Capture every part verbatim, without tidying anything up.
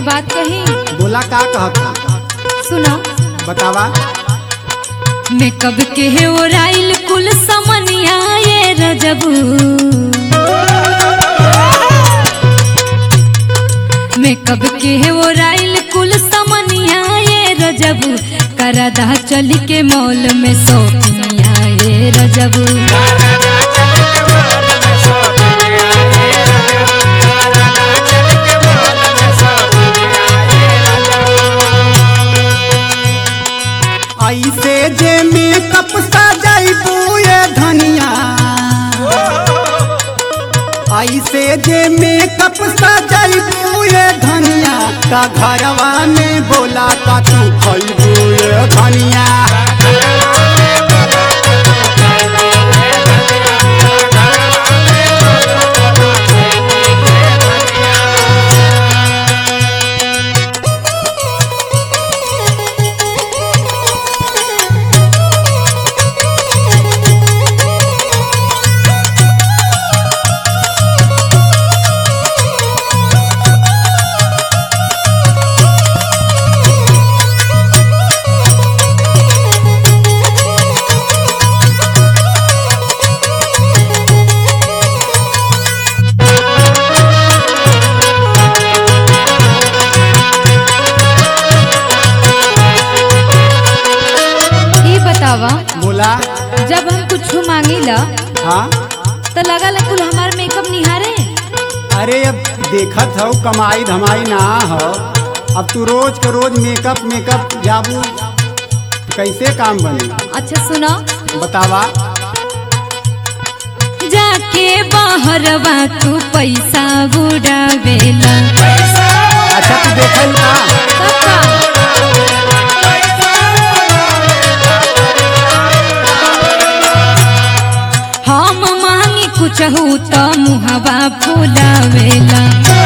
बात कही। बोला का कहत सुनो बतावा। मेकअप के है ओराइल कुल समनिया ये रजबू, मेकअप के है ओराइल कुल समनिया ये रजबू, करदा चली के मॉल में शॉपिंगिया ये रजबू। ऐसे जे मेकअप सजाइबू ये धनिया, ऐसे जे मेकअप सजाइबू ये धनिया, का घरवा में बोला का तू खइबू ये धनिया। बोला जब हम कुछ मांगीला हाँ तो लगा कुल हमार मेकअप निहारे। अरे अब देखत हो कमाई धमाई ना हो, अब तू रोज के रोज मेकअप मेकअप जाबू कैसे काम बने। अच्छा सुनो बतावा। जाके बाहरवा तू पैसा बुड़ावेला। अच्छा तू देखल का हम मांगी कुछ हो तो मुहवा फुलावेला।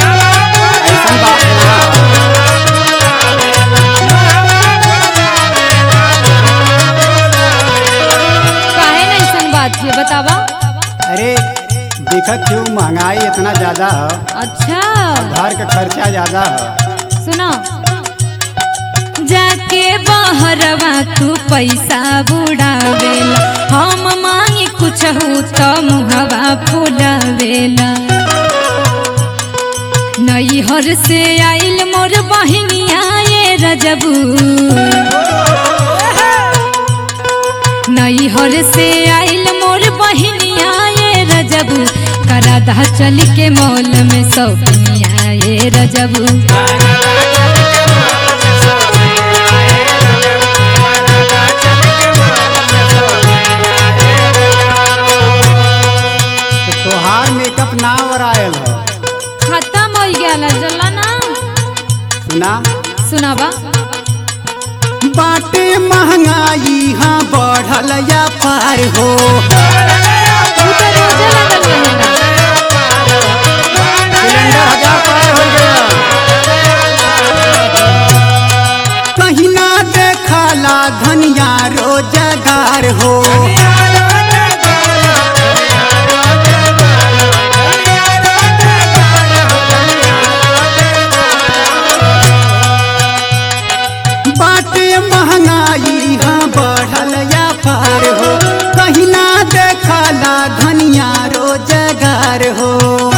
काहे ना ऐसा बात है बतावा। अरे देखत क्यों महंगाई इतना ज्यादा है। अच्छा घर का खर्चा ज्यादा है। सुनो जाके बाहरवा तू पैसा बुड़ावेला, हम मांगी कुछ हो तो मुहवा फुलावेला। नैहर से आइल मोर बहिनिया ये रजबू, नैहर से आइल मोर बहिनिया ये रजबू, करदा चल के मॉल में शॉपिंगिया ये रजबू। तोहार मेकअप ना वरायल हो। खत्म हो गया जल्ला ना। सुना सुनावा। बाटे महंगाई हाँ बढ़ल या पार हो। सिलेंडर हजार पार हो गया। कहीं ना देखला धनिया रोजगार हो। महंगाई हाँ बढ़ल या पार हो, कहीं ना देखला धनिया रोजगार हो।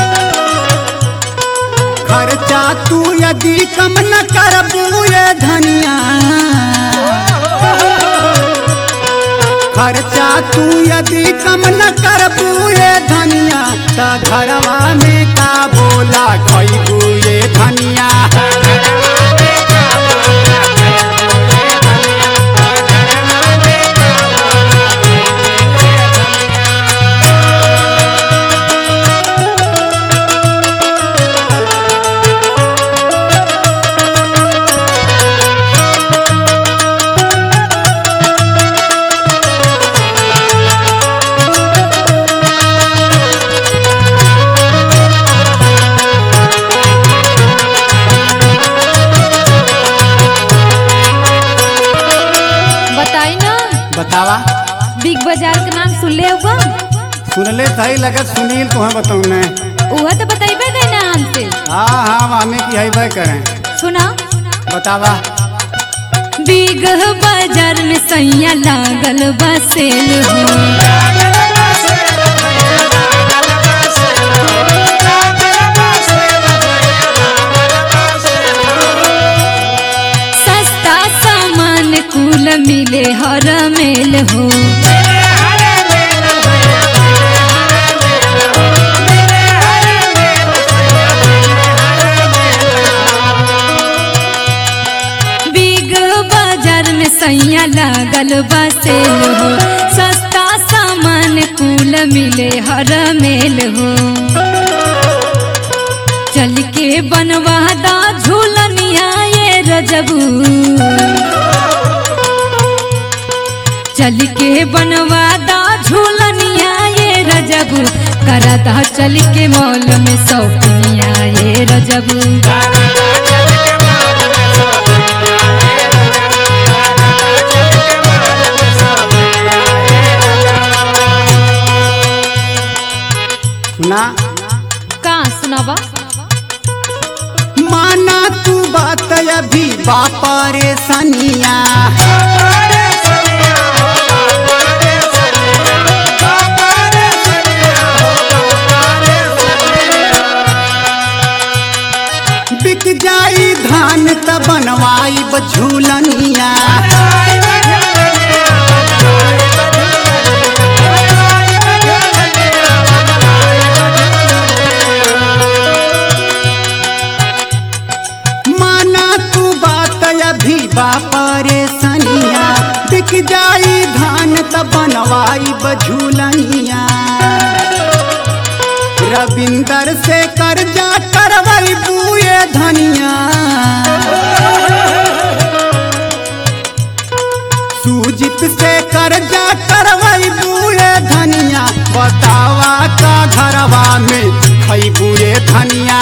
खर्चा तू यदि कम न करबू ये धनिया, खर्चा तू यदि कम न करबू ये धनिया, त घरवा में का बोला खइबू ये धनिया। बतावा। बिग बाजार के नाम सुन ले होगा। सुनले सही लगत सुनील तुम्हें बताऊँ ने। वह तो बताइबे गए ना हमसे। हाँ हाँ हमें की है करें। सुना बतावा। बीगह बाजार में सैया लागल बा सेल हो सस्ता सामान कुल मिले हर मेल हो सैया लागल बा सेल हो सस्ता सामान कुल मिले हर मेल हो चल के बनवादा झूलनिया ये रजबू चल के बनवादा झूलनिया ये रजबू करदा चल के मॉल में शौकिया ये रजबू सुना का सुनावा। माना तू बात अभी बापा रे सनिया बिक जाई धान त बनवाई झूलनिया परेशानिया बिक जाई धान त बनवाई बझूलनिया रविंदर से कर्जा करवाई बुए धनिया सुजीत से कर्जा करवाई बुए धनिया बतावा का घरवा में खई बुए धनिया